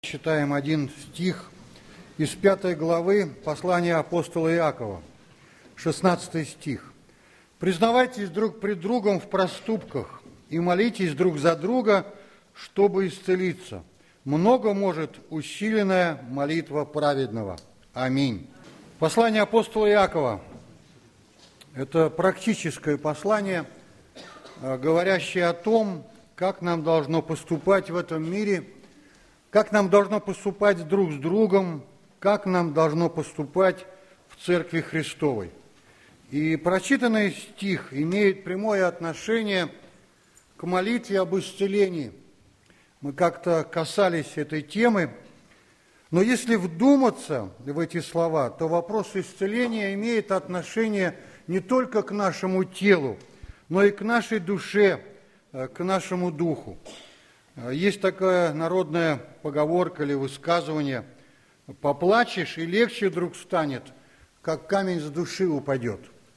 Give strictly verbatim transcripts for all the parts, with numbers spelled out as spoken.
Читаем один стих из пятой главы послания апостола Иакова, шестнадцатый стих. «Признавайтесь друг пред другом в проступках и молитесь друг за друга, чтобы исцелиться. Много может усиленная молитва праведного». Аминь. Послание апостола Иакова – это практическое послание, говорящее о том, как нам должно поступать в этом мире, как нам должно поступать друг с другом, как нам должно поступать в Церкви Христовой. И прочитанный стих имеет прямое отношение к молитве об исцелении. Мы как-то касались этой темы, но если вдуматься в эти слова, то вопрос исцеления имеет отношение не только к нашему телу, но и к нашей душе, к нашему духу. Есть такая народная поговорка или высказывание: «Поплачешь, и легче вдруг станет, как камень с души упадет».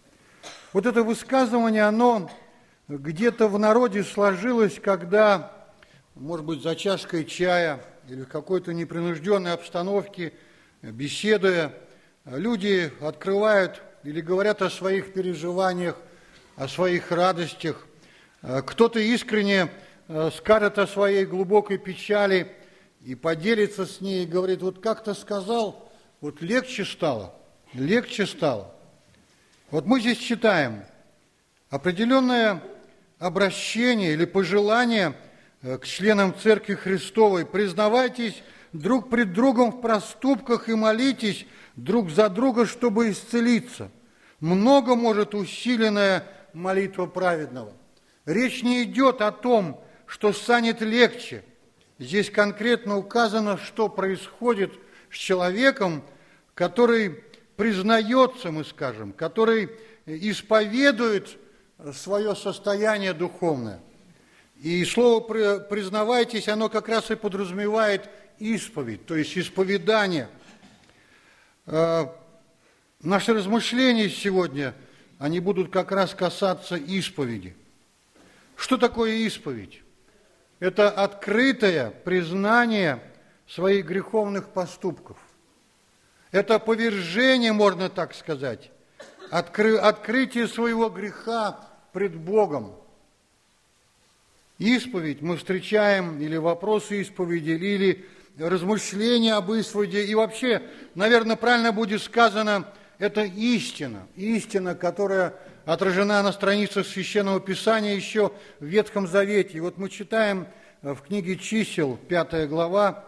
Вот это высказывание, оно где-то в народе сложилось, когда, может быть, за чашкой чая или в какой-то непринужденной обстановке, беседуя, люди открывают или говорят о своих переживаниях, о своих радостях. Кто-то искренне скажет о своей глубокой печали и поделится с ней, и говорит: вот как-то сказал, вот легче стало, легче стало. Вот мы здесь читаем определенное обращение или пожелание к членам Церкви Христовой: признавайтесь друг пред другом в проступках и молитесь друг за друга, чтобы исцелиться. Много может усиленная молитва праведного. Речь не идет о том, что станет легче. Здесь конкретно указано, что происходит с человеком, который признается, мы скажем, который исповедует свое состояние духовное. И слово «признавайтесь», оно как раз и подразумевает исповедь, то есть исповедание. Наши размышления сегодня, они будут как раз касаться исповеди. Что такое исповедь? Это открытое признание своих греховных поступков. Это повержение, можно так сказать, откры, открытие своего греха пред Богом. Исповедь мы встречаем, или вопросы исповеди, или размышления об исповеди, и вообще, наверное, правильно будет сказано, это истина, истина, которая отражена на страницах Священного Писания еще в Ветхом Завете. И вот мы читаем в книге Чисел, пятая глава,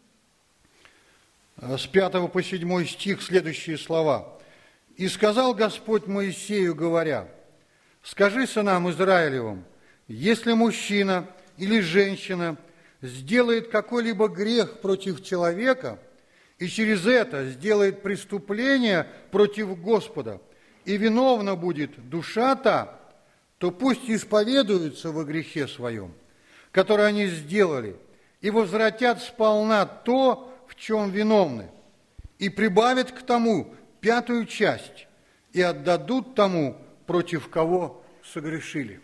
с пятого по седьмой стих следующие слова. «И сказал Господь Моисею, говоря: скажи сынам Израилевым, если мужчина или женщина сделает какой-либо грех против человека и через это сделает преступление против Господа, и виновна будет душа та, то пусть исповедуются во грехе своем, который они сделали, и возвратят сполна то, в чем виновны, и прибавят к тому пятую часть, и отдадут тому, против кого согрешили».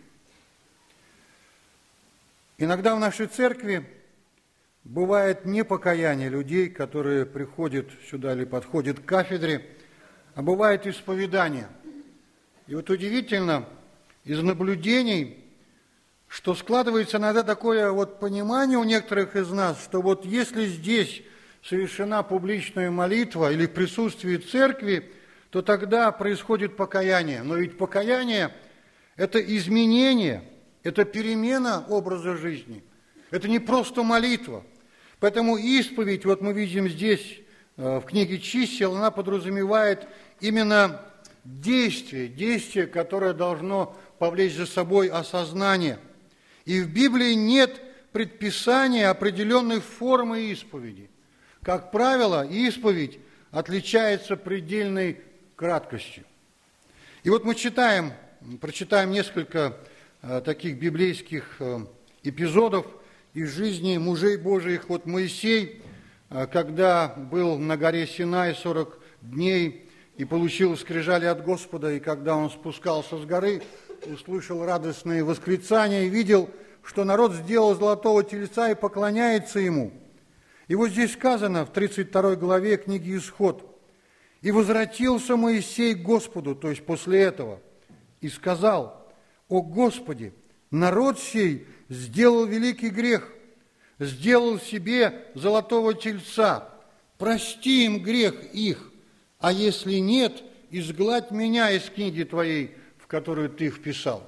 Иногда в нашей церкви бывает непокаяние людей, которые приходят сюда или подходят к кафедре, а бывает исповедание. И вот удивительно из наблюдений, что складывается иногда такое вот понимание у некоторых из нас, что вот если здесь совершена публичная молитва или в присутствии церкви, то тогда происходит покаяние. Но ведь покаяние – это изменение, это перемена образа жизни. Это не просто молитва. Поэтому исповедь, вот мы видим здесь в книге Чисел, она подразумевает именно действие, действие, которое должно повлечь за собой осознание. И в Библии нет предписания определенной формы исповеди. Как правило, исповедь отличается предельной краткостью. И вот мы читаем, прочитаем несколько э, таких библейских э, эпизодов из жизни мужей Божиих. Вот Моисей, э, когда был на горе Синай сорок дней и получил скрижали от Господа, и когда он спускался с горы, услышал радостные восклицания и видел, что народ сделал золотого тельца и поклоняется ему. И вот здесь сказано в тридцать второй главе книги «Исход». «И возвратился Моисей к Господу», то есть после этого, «и сказал: О Господи, народ сей сделал великий грех, сделал себе золотого тельца, прости им грех их, а если нет, изгладь меня из книги Твоей, в которую Ты вписал».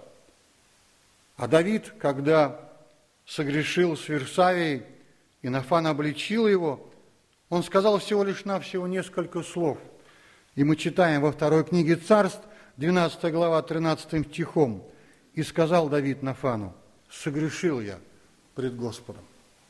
А Давид, когда согрешил с Версавией, и Нафан обличил его, он сказал всего лишь навсего несколько слов. И мы читаем во второй книге Царств, двенадцатая глава, тринадцатым стихом. «И сказал Давид Нафану: согрешил я пред Господом».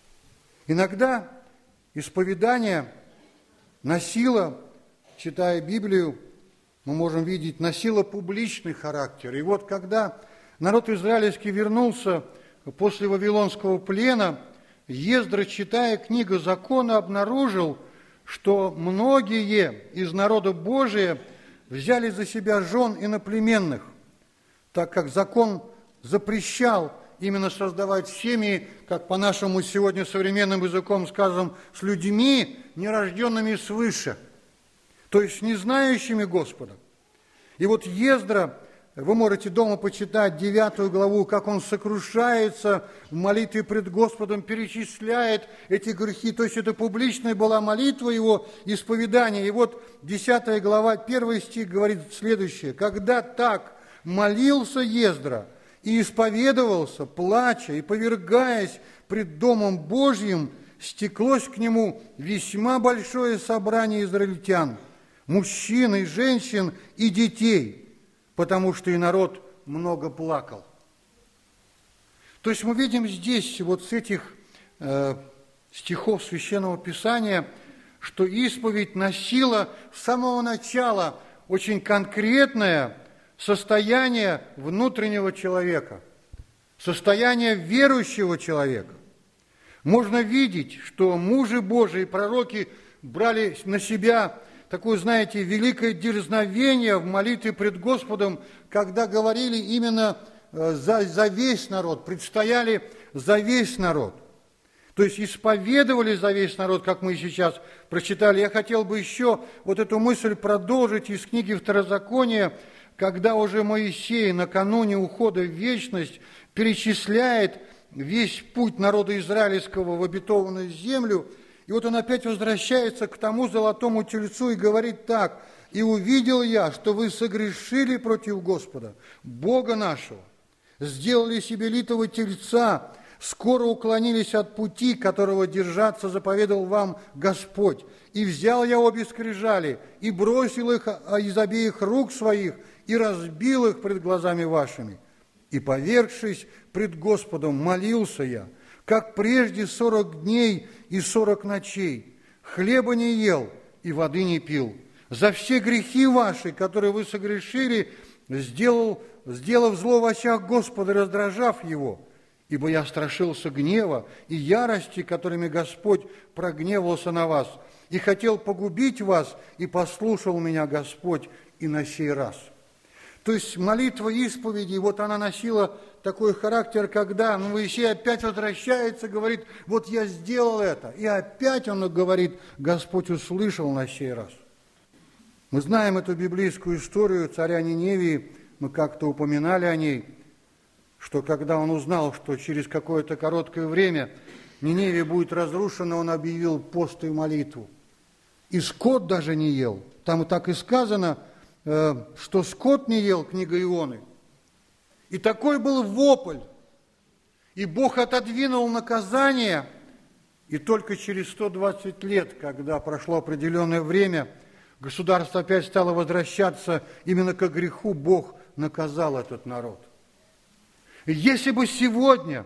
Иногда исповедание носило, читая Библию, мы можем видеть, носило публичный характер. И вот когда народ израильский вернулся после Вавилонского плена, Ездра, читая книгу закона, обнаружил, что многие из народа Божия взяли за себя жен иноплеменных, так как закон запрещал именно создавать семьи, как по нашему сегодня современным языком скажем, с людьми, нерожденными свыше, то есть не знающими Господа. И вот Ездра, вы можете дома почитать девятую главу, как он сокрушается в молитве пред Господом, перечисляет эти грехи. То есть это публичная была молитва его, исповедание. И вот десятая глава, первый стих говорит следующее. «Когда так молился Ездра и исповедовался, плача и повергаясь пред Домом Божьим, стеклось к нему весьма большое собрание израильтян, мужчин и женщин и детей, потому что и народ много плакал». То есть мы видим здесь, вот с этих э, стихов Священного Писания, что исповедь носила с самого начала очень конкретное состояние внутреннего человека, состояние верующего человека. Можно видеть, что мужи Божии, пророки брали на себя такое, знаете, великое дерзновение в молитве пред Господом, когда говорили именно за, за весь народ, предстояли за весь народ. То есть исповедовали за весь народ, как мы сейчас прочитали. Я хотел бы еще вот эту мысль продолжить из книги Второзакония, когда уже Моисей накануне ухода в вечность перечисляет весь путь народа израильского в обетованную землю. И вот он опять возвращается к тому золотому тельцу и говорит так: «И увидел я, что вы согрешили против Господа, Бога нашего, сделали себе литого тельца, скоро уклонились от пути, которого держаться заповедал вам Господь. И взял я обе скрижали, и бросил их из обеих рук своих, и разбил их пред глазами вашими. И, повергшись пред Господом, молился я, как прежде сорок дней и сорок ночей, хлеба не ел и воды не пил. За все грехи ваши, которые вы согрешили, сделал, сделав зло в очах Господа, раздражав его. Ибо я страшился гнева и ярости, которыми Господь прогневался на вас, и хотел погубить вас, и послушал меня Господь и на сей раз». То есть молитва исповеди, вот она носила такой характер, когда Моисей опять возвращается, говорит: вот я сделал это. И опять он говорит: Господь услышал на сей раз. Мы знаем эту библейскую историю царя Ниневии, мы как-то упоминали о ней, что когда он узнал, что через какое-то короткое время Ниневия будет разрушена, он объявил пост и молитву. И скот даже не ел. Там и так и сказано, что скот не ел, книга Ионы. И такой был вопль. И Бог отодвинул наказание, и только через сто двадцать лет, когда прошло определенное время, государство опять стало возвращаться именно к греху, Бог наказал этот народ. И если бы сегодня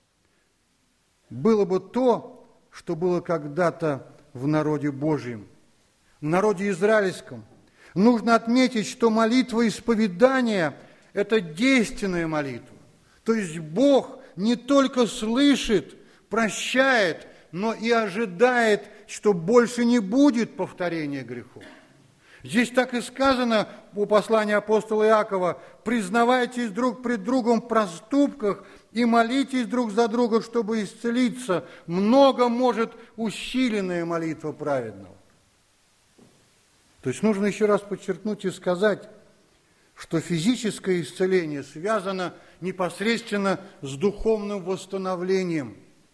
было бы то, что было когда-то в народе Божьем, в народе израильском, нужно отметить, что молитва исповедания – это действенная молитва. То есть Бог не только слышит, прощает, но и ожидает, что больше не будет повторения грехов. Здесь так и сказано у послания апостола Иакова: «Признавайтесь друг пред другом в проступках и молитесь друг за друга, чтобы исцелиться. Много может усиленная молитва праведного». То есть нужно еще раз подчеркнуть и сказать, что физическое исцеление связано непосредственно с духовным восстановлением.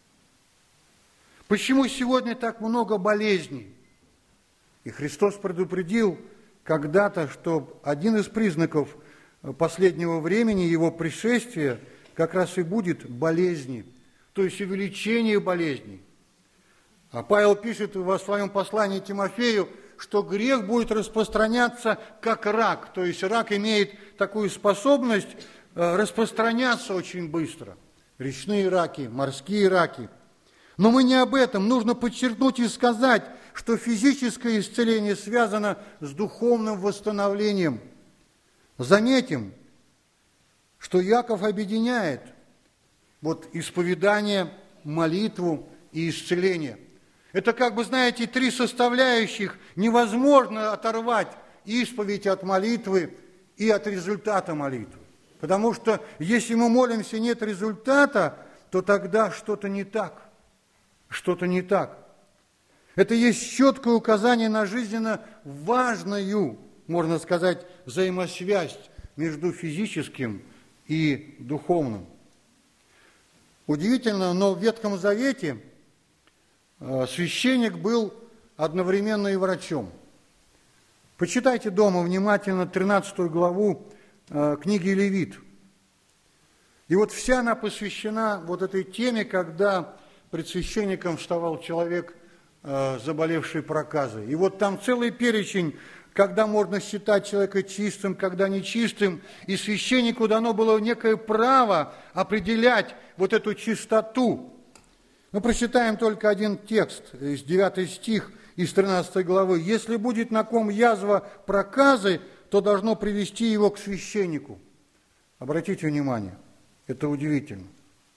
Почему сегодня так много болезней? И Христос предупредил когда-то, что один из признаков последнего времени, его пришествия, как раз и будет болезни, то есть увеличение болезней. А Павел пишет во своем послании Тимофею, что грех будет распространяться как рак, то есть рак имеет такую способность распространяться очень быстро. Речные раки, морские раки. Но мы не об этом. Нужно подчеркнуть и сказать, что физическое исцеление связано с духовным восстановлением. Заметим, что Иаков объединяет вот исповедание, молитву и исцеление. Это, как бы, знаете, три составляющих. Невозможно оторвать исповедь от молитвы и от результата молитвы. Потому что если мы молимся, нет результата, то тогда что-то не так. Что-то не так. Это есть четкое указание на жизненно важную, можно сказать, взаимосвязь между физическим и духовным. Удивительно, но в Ветхом Завете священник был одновременно и врачом. Почитайте дома внимательно тринадцатую главу книги Левит. И вот вся она посвящена вот этой теме, когда пред священником вставал человек, заболевший проказой. И вот там целый перечень, когда можно считать человека чистым, когда нечистым, и священнику дано было некое право определять вот эту чистоту. Мы прочитаем только один текст, из девятый стих из тринадцатой главы. «Если будет на ком язва проказы, то должно привести его к священнику». Обратите внимание, это удивительно.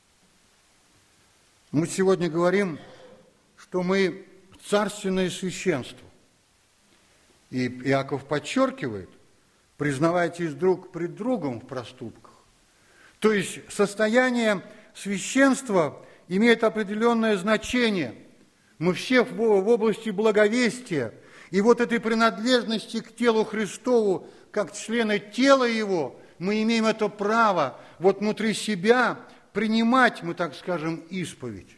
Мы сегодня говорим, что мы царственное священство. И Иаков подчеркивает: признавайтесь друг пред другом в проступках. То есть состояние священства имеет определенное значение. Мы все в области благовестия. И вот этой принадлежности к телу Христову, как члены тела Его, мы имеем это право вот внутри себя принимать, мы так скажем, исповедь.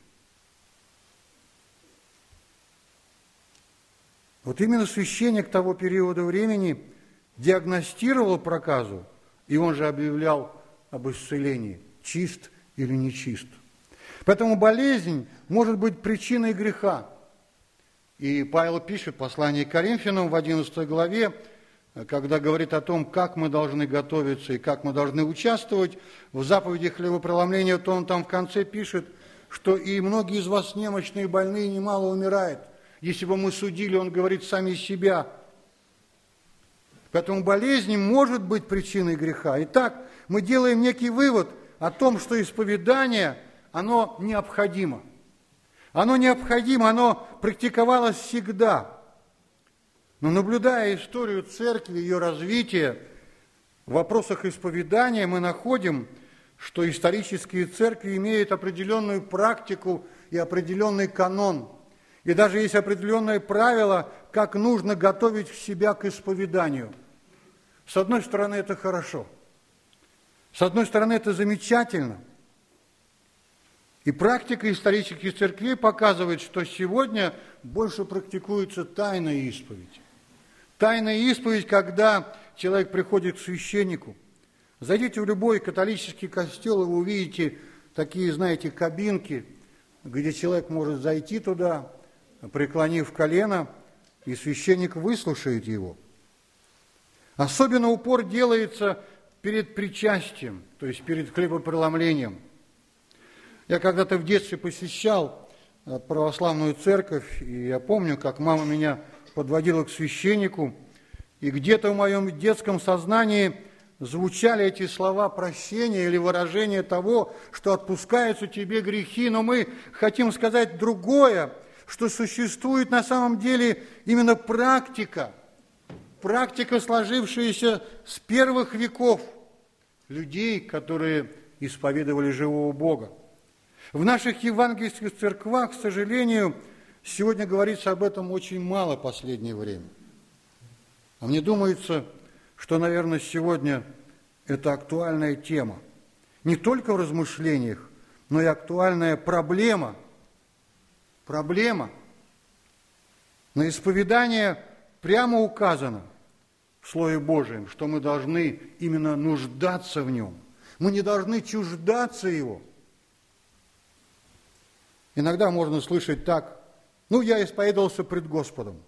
Вот именно священник того периода времени диагностировал проказу, и он же объявлял об исцелении, чист или нечист. Поэтому болезнь может быть причиной греха. И Павел пишет в послании к Коринфянам в одиннадцатой главе, когда говорит о том, как мы должны готовиться и как мы должны участвовать в заповеди хлебопреломления, то он там в конце пишет, что и многие из вас немощные, больные, немало умирают. Если бы мы судили, он говорит, сами себя. Поэтому болезнь может быть причиной греха. Итак, мы делаем некий вывод о том, что исповедание, оно необходимо. Оно необходимо, оно практиковалось всегда. Но наблюдая историю церкви, ее развитие, в вопросах исповедания мы находим, что исторические церкви имеют определенную практику и определенный канон. И даже есть определенное правило, как нужно готовить себя к исповеданию. С одной стороны, это хорошо. С одной стороны, это замечательно. И практика исторических церквей показывает, что сегодня больше практикуется тайная исповедь. Тайная исповедь, когда человек приходит к священнику. Зайдите в любой католический костел, и вы увидите такие, знаете, кабинки, где человек может зайти туда, преклонив колено, и священник выслушает его. Особенно упор делается перед причастием, то есть перед хлебопреломлением. Я когда-то в детстве посещал православную церковь, и я помню, как мама меня подводила к священнику, и где-то в моем детском сознании звучали эти слова прощения или выражения того, что отпускаются тебе грехи, но мы хотим сказать другое, что существует на самом деле именно практика, практика, сложившаяся с первых веков людей, которые исповедовали живого Бога. В наших евангельских церквах, к сожалению, сегодня говорится об этом очень мало в последнее время. А мне думается, что, наверное, сегодня это актуальная тема. Не только в размышлениях, но и актуальная проблема. Проблема. На исповедание прямо указано в Слове Божьем, что мы должны именно нуждаться в нем. Мы не должны чуждаться его. Иногда можно слышать так: ну, я исповедовался пред Господом.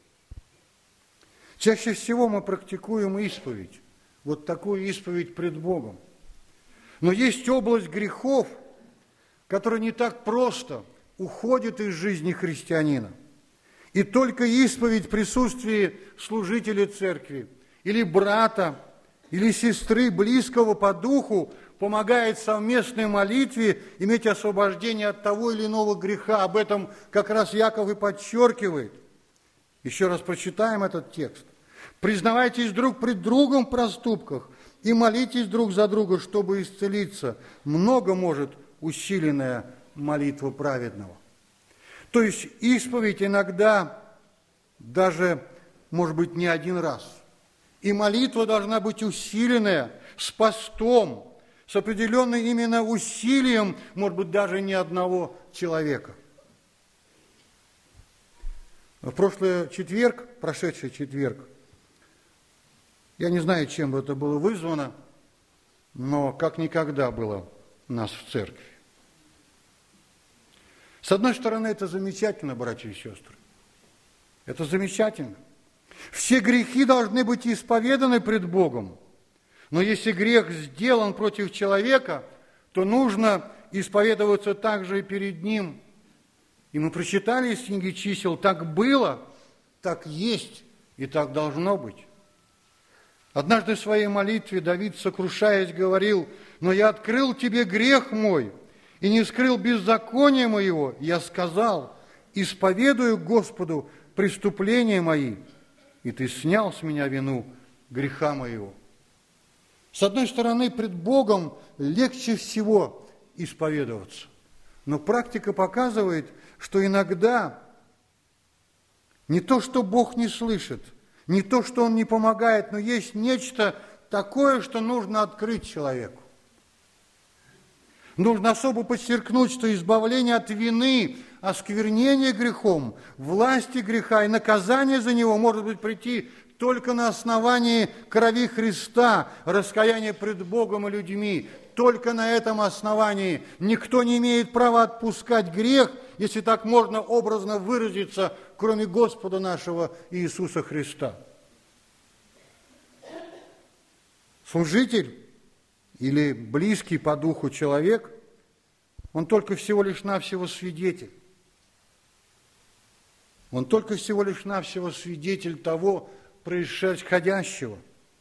Чаще всего мы практикуем исповедь, вот такую исповедь пред Богом. Но есть область грехов, которая не так просто уходит из жизни христианина. И только исповедь в присутствии служителя церкви, или брата, или сестры, близкого по духу, помогает в совместной молитве иметь освобождение от того или иного греха. Об этом как раз Яков и подчеркивает. Еще раз прочитаем этот текст. «Признавайтесь друг пред другом в проступках и молитесь друг за друга, чтобы исцелиться. Много может усиленная молитва праведного». То есть исповедь иногда даже, может быть, не один раз. И молитва должна быть усиленная, с постом, с определенным именно усилием, может быть, даже не одного человека. В прошлый четверг, прошедший четверг, я не знаю, чем это было вызвано, но как никогда было нас в церкви. С одной стороны, это замечательно, братья и сестры. Это замечательно. Все грехи должны быть исповеданы пред Богом. Но если грех сделан против человека, то нужно исповедоваться также и перед ним. И мы прочитали из книги чисел: так было, так есть и так должно быть. Однажды в своей молитве Давид, сокрушаясь, говорил: «Но я открыл тебе грех мой и не скрыл беззакония моего. Я сказал: исповедую Господу преступления мои, и ты снял с меня вину греха моего». С одной стороны, пред Богом легче всего исповедоваться. Но практика показывает, что иногда не то, что Бог не слышит, не то, что Он не помогает, но есть нечто такое, что нужно открыть человеку. Нужно особо подчеркнуть, что избавление от вины, осквернение грехом, власти греха и наказание за него может быть прийти только на основании крови Христа, раскаяния пред Богом и людьми. Только на этом основании никто не имеет права отпускать грех, если так можно образно выразиться, кроме Господа нашего Иисуса Христа. Служитель или близкий по духу человек, он только всего лишь навсего свидетель. Он только всего лишь навсего свидетель того происходящего.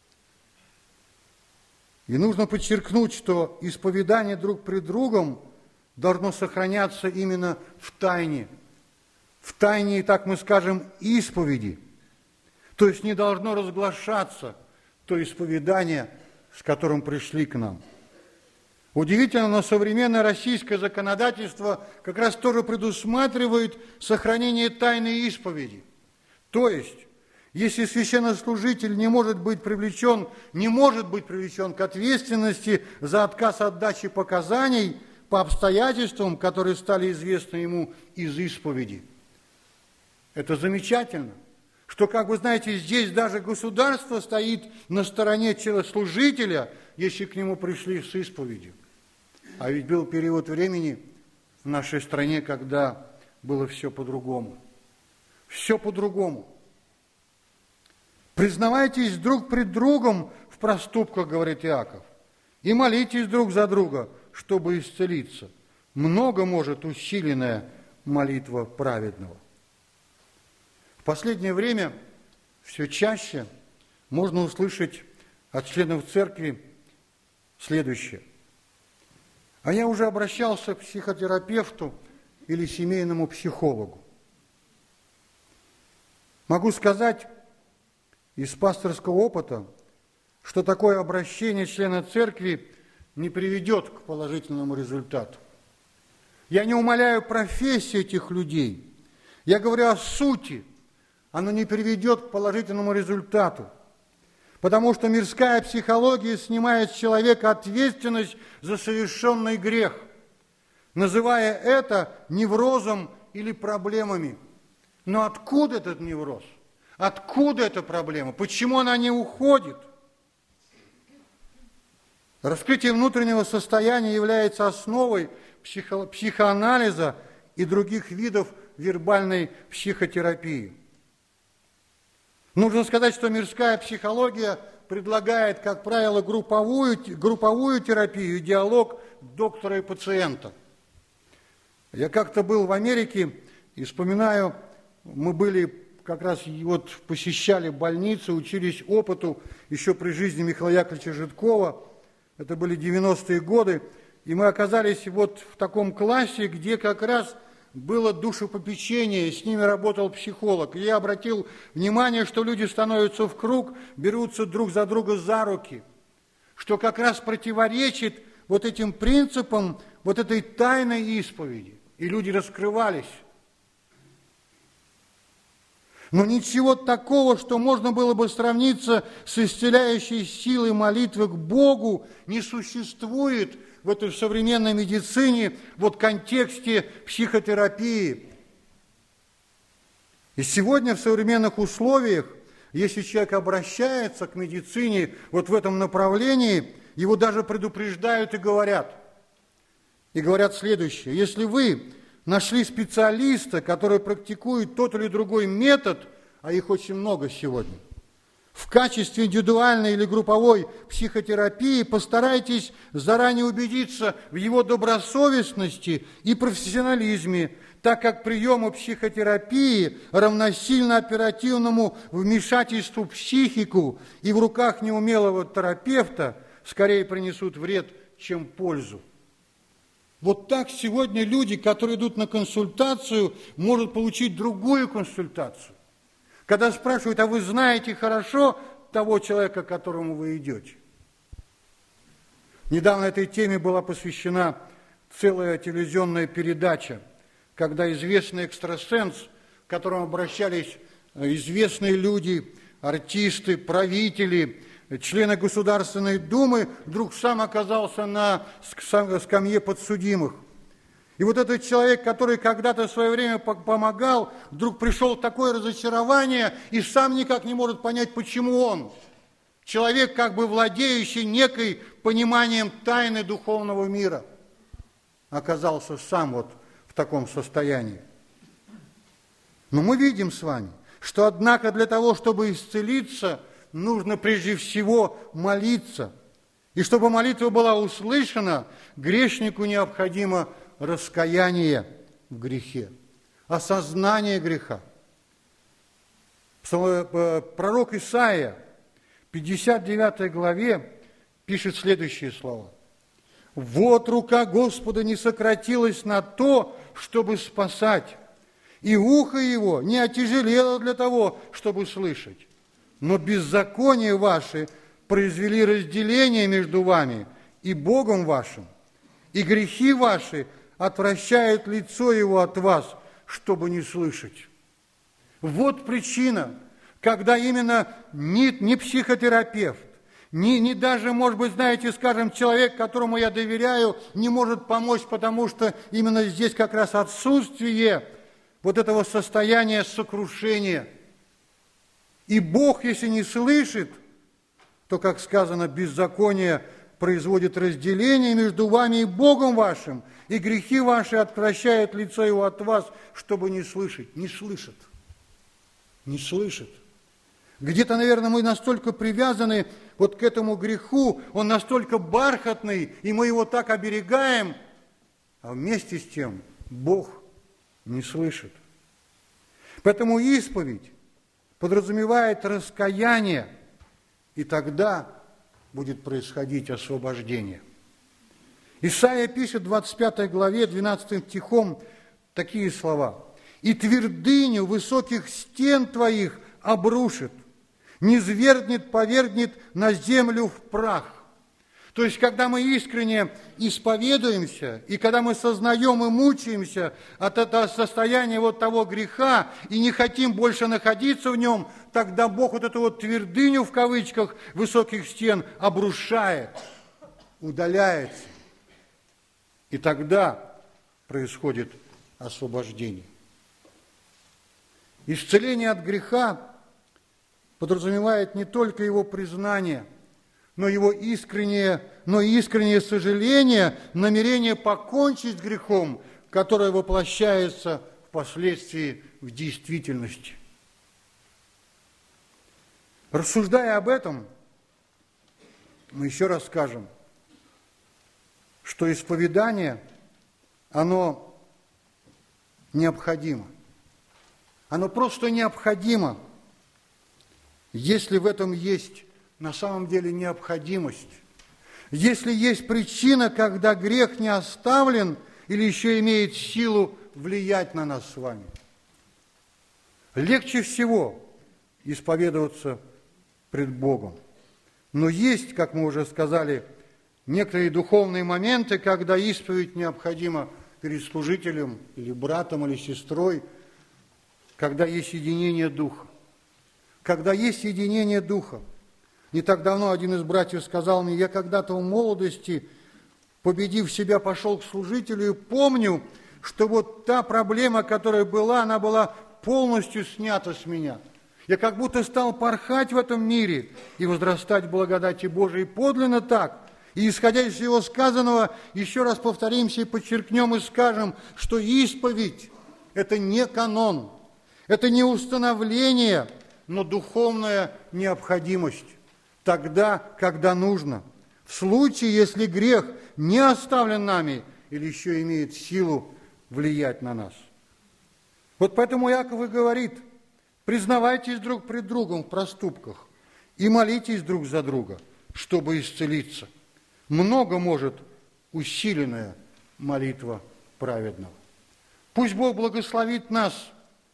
И нужно подчеркнуть, что исповедание друг пред другом должно сохраняться именно в тайне. В тайне, так мы скажем, исповеди. То есть не должно разглашаться то исповедание, с которым пришли к нам. Удивительно, но современное российское законодательство как раз тоже предусматривает сохранение тайной исповеди. То есть, если священнослужитель не может быть привлечен, не может быть привлечен к ответственности за отказ от дачи показаний по обстоятельствам, которые стали известны ему из исповеди. Это замечательно, что, как вы знаете, здесь даже государство стоит на стороне служителя, если к нему пришли с исповедью. А ведь был период времени в нашей стране, когда было все по-другому. Все по-другому. «Признавайтесь друг пред другом в проступках, — говорит Иаков, — и молитесь друг за друга, чтобы исцелиться. Много может усиленная молитва праведного». В последнее время все чаще можно услышать от членов церкви следующее: «А я уже обращался к психотерапевту или семейному психологу. Могу сказать, из пасторского опыта, что такое обращение члена церкви не приведет к положительному результату. Я не умаляю профессии этих людей. Я говорю о сути. Оно не приведет к положительному результату. Потому что мирская психология снимает с человека ответственность за совершенный грех, называя это неврозом или проблемами. Но откуда этот невроз? Откуда эта проблема? Почему она не уходит? Раскрытие внутреннего состояния является основой психо- психоанализа и других видов вербальной психотерапии. Нужно сказать, что мирская психология предлагает, как правило, групповую, групповую терапию, диалог доктора и пациента. Я как-то был в Америке и вспоминаю, мы были как раз вот посещали больницы, учились опыту еще при жизни Михаила Яковлевича Жидкова. Это были девяностые годы, и мы оказались вот в таком классе, где как раз было душепопечение, с ними работал психолог. И я обратил внимание, что люди становятся в круг, берутся друг за друга за руки, что как раз противоречит вот этим принципам, вот этой тайной исповеди. И люди раскрывались. Но ничего такого, что можно было бы сравниться с исцеляющей силой молитвы к Богу, не существует в этой современной медицине, вот в контексте психотерапии. И сегодня в современных условиях, если человек обращается к медицине вот в этом направлении, его даже предупреждают и говорят. И говорят следующее: если вы нашли специалиста, который практикует тот или другой метод, а их очень много сегодня, в качестве индивидуальной или групповой психотерапии, постарайтесь заранее убедиться в его добросовестности и профессионализме, так как приемы психотерапии равносильно оперативному вмешательству в психику и в руках неумелого терапевта скорее принесут вред, чем пользу. Вот так сегодня люди, которые идут на консультацию, могут получить другую консультацию. Когда спрашивают: а вы знаете хорошо того человека, к которому вы идете? Недавно этой теме была посвящена целая телевизионная передача, когда известный экстрасенс, к которому обращались известные люди, артисты, правители, члены Государственной Думы, вдруг сам оказался на скамье подсудимых. И вот этот человек, который когда-то в свое время помогал, вдруг пришел в такое разочарование и сам никак не может понять, почему он, человек, как бы владеющий некой пониманием тайны духовного мира, оказался сам вот в таком состоянии. Но мы видим с вами, что, однако, для того, чтобы исцелиться, нужно прежде всего молиться. И чтобы молитва была услышана, грешнику необходимо раскаяние в грехе, осознание греха. Пророк Исаия в пятьдесят девятой главе пишет следующие слова. «Вот рука Господа не сократилась на то, чтобы спасать, и ухо его не отяжелело для того, чтобы слышать. Но беззакония ваши произвели разделение между вами и Богом вашим, и грехи ваши отвращают лицо его от вас, чтобы не слышать». Вот причина, когда именно не, не психотерапевт, не, не даже, может быть, знаете, скажем, человек, которому я доверяю, не может помочь, потому что именно здесь как раз отсутствие вот этого состояния сокрушения. И Бог, если не слышит, то, как сказано, беззаконие производит разделение между вами и Богом вашим, и грехи ваши отвращают лицо его от вас, чтобы не слышать. Не слышит. Не слышит. Где-то, наверное, мы настолько привязаны вот к этому греху, он настолько бархатный, и мы его так оберегаем, а вместе с тем Бог не слышит. Поэтому исповедь подразумевает раскаяние, и тогда будет происходить освобождение. Исайя пишет в двадцать пятой главе, двенадцатым стихом такие слова. «И твердыню высоких стен твоих обрушит, низвергнет, повергнет на землю в прах. То есть, когда мы искренне исповедуемся, и когда мы сознаем и мучаемся от этого состояния вот того греха, и не хотим больше находиться в нем, тогда Бог вот эту вот твердыню, в кавычках, высоких стен обрушает, удаляется. И тогда происходит освобождение. Исцеление от греха подразумевает не только его признание, но его искреннее, но искреннее сожаление, намерение покончить с грехом, которое воплощается впоследствии в действительности. Рассуждая об этом, мы еще раз скажем, что исповедание, оно необходимо. Оно просто необходимо, если в этом есть на самом деле необходимость. Если есть причина, когда грех не оставлен или еще имеет силу влиять на нас с вами. Легче всего исповедоваться пред Богом. Но есть, как мы уже сказали, некоторые духовные моменты, когда исповедь необходима перед служителем или братом, или сестрой, когда есть единение Духа. Когда есть единение Духа. Не так давно один из братьев сказал мне, я когда-то в молодости, победив себя, пошел к служителю и помню, что вот та проблема, которая была, она была полностью снята с меня. Я как будто стал порхать в этом мире и возрастать в благодати Божией. Подлинно так. И исходя из всего сказанного, еще раз повторимся и подчеркнем и скажем, что исповедь – это не канон, это не установление, но духовная необходимость. Тогда, когда нужно. В случае, если грех не оставлен нами или еще имеет силу влиять на нас. Вот поэтому Иаков и говорит, признавайтесь друг пред другом в проступках и молитесь друг за друга, чтобы исцелиться. Много может усиленная молитва праведного. Пусть Бог благословит нас,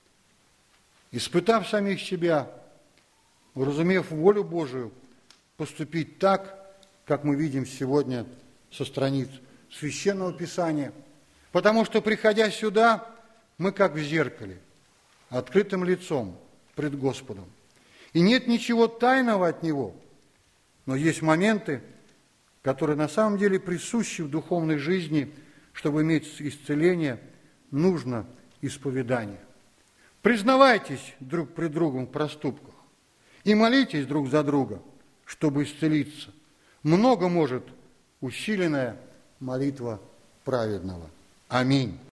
испытав самих себя, уразумев волю Божию, поступить так, как мы видим сегодня со страниц Священного Писания. Потому что, приходя сюда, мы как в зеркале, открытым лицом пред Господом. И нет ничего тайного от Него, но есть моменты, которые на самом деле присущи в духовной жизни. Чтобы иметь исцеление, нужно исповедание. Признавайтесь друг пред другом в проступках и молитесь друг за друга, чтобы исцелиться. Много может усиленная молитва праведного. Аминь.